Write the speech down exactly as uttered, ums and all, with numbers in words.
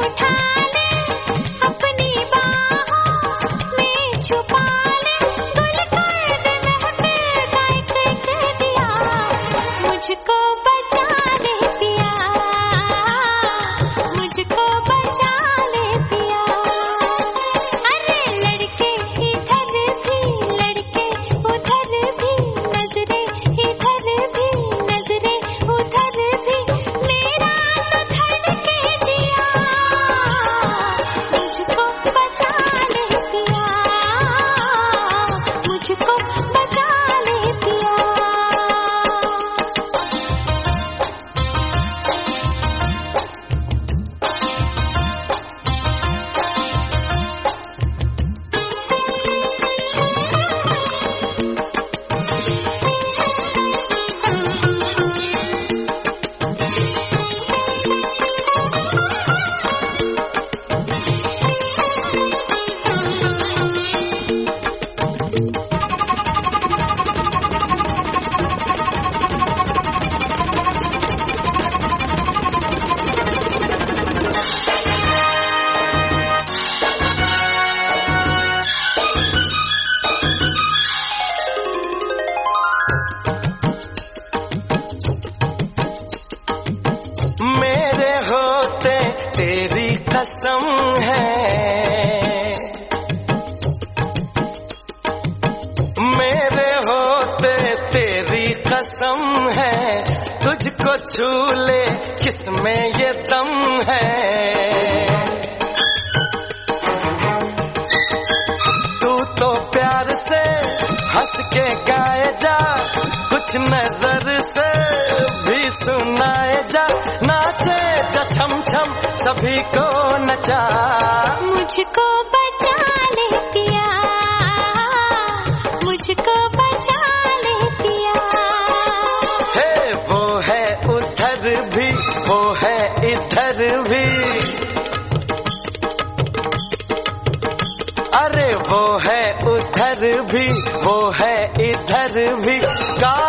उठा ले अपनी बाहों में छुपा ले, गुल कर दे महफिल का एक एक दिया, मुझको बचा ले पिया, मुझको बचा ले पिया। अरे लड़के इधर भी लड़के उधर भी, नजरे इधर भी नजरे उधर भी, मेरा तो धड़के जिया, मुझको बचा ले पिया, मुझको बचा ले पिया। मेरे होते तेरी कसम है, मेरे होते तेरी कसम है, तुझको छू ले किसमें ये दम है। तू तो प्यार से हंस के गाए जा, कुछ नजर से भी सुनाए जा, नाचे जा छम छम सभी को नचा, मुझको बचा ले पिया, मुझको बचा ले पिया। हे वो है उधर भी वो है इधर भी, अरे वो है उधर भी वो है इधर भी, का